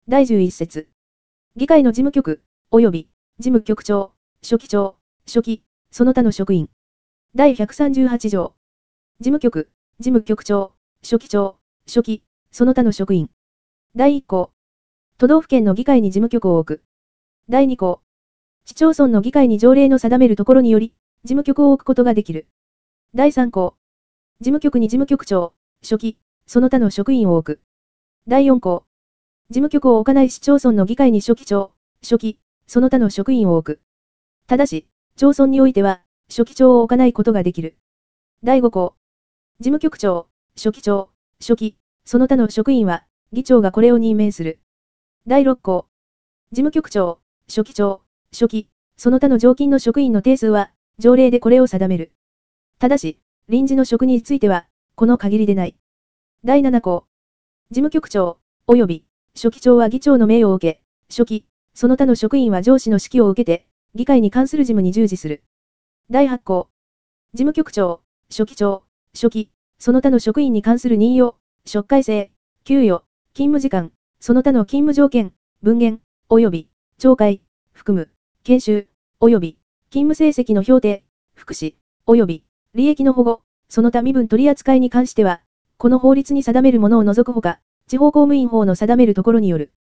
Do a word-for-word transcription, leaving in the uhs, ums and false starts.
だいじゅういっ節。議会の事務局、及び、事務局長、書記長、書記、その他の職員。だいひゃくさんじゅうはち条。事務局、事務局長、書記長、書記、その他の職員。だいいっ項。都道府県の議会に事務局を置く。だいに項。市町村の議会に条例の定めるところにより、事務局を置くことができる。だいさん項。事務局に事務局長、書記、その他の職員を置く。だいよん項。事務局を置かない市町村の議会に書記長、書記、その他の職員を置く。ただし、町村においては、書記長を置かないことができる。だいご項。事務局長、書記長、書記、その他の職員は、議長がこれを任命する。だいろっ項。事務局長、書記長、書記、その他の常勤の職員の定数は、条例でこれを定める。ただし、臨時の職については、この限りでない。だいなな項。事務局長、及び、書記長は議長の命を受け、書記、その他の職員は上司の指揮を受けて、議会に関する事務に従事する。だいはち項。事務局長、書記長、書記、その他の職員に関する任用、職改正、給与、勤務時間、その他の勤務条件、分限、及び、懲戒、含む、研修、及び、勤務成績の評定、福祉、及び、利益の保護、その他身分取り扱いに関しては、この法律に定めるものを除くほか、地方公務員法の定めるところによる。